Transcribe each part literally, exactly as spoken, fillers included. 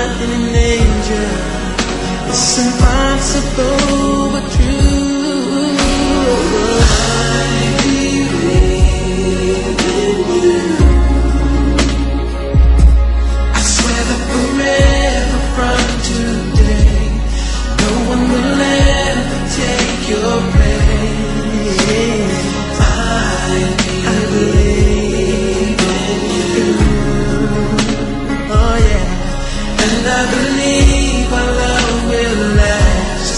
find an angel. It's impossible but true. I believe in you. I swear that forever from today, no one will ever take your place. I, I believe in you. Oh yeah, and I believe our love will last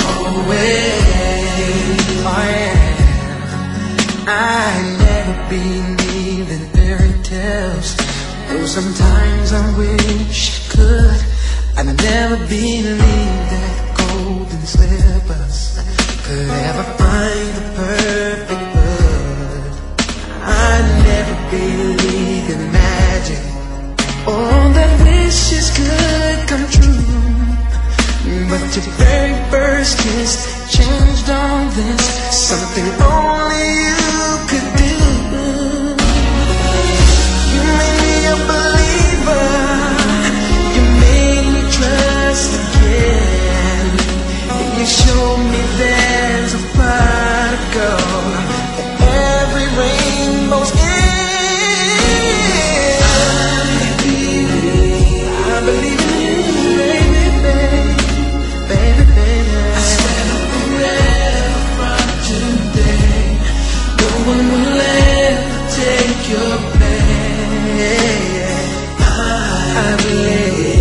always. Oh yeah, I never believed in fairy tales, though sometimes I wish I could. I never believed that golden slippers could ever find the perfect bird. I never believed in magic, all that wishes could come true. But your very first kiss changed all this, something only you could do. You made me a believer, you made me trust again. You showed me there's a pot of gold that every rainbow's in. I believe, I believe in you, baby, baby, baby, baby. I swear that forever from today, no one will ever take your place. I, I believe.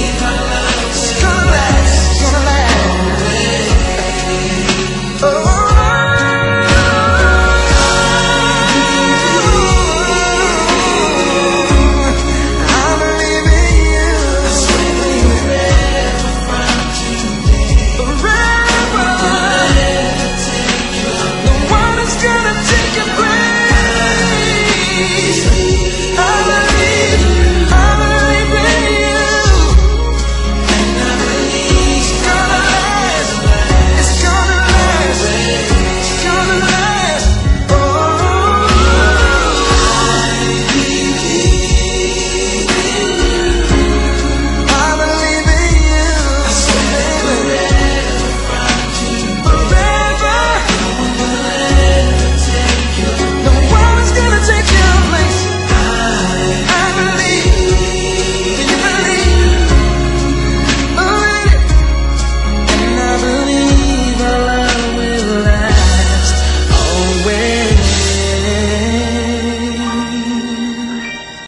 Oh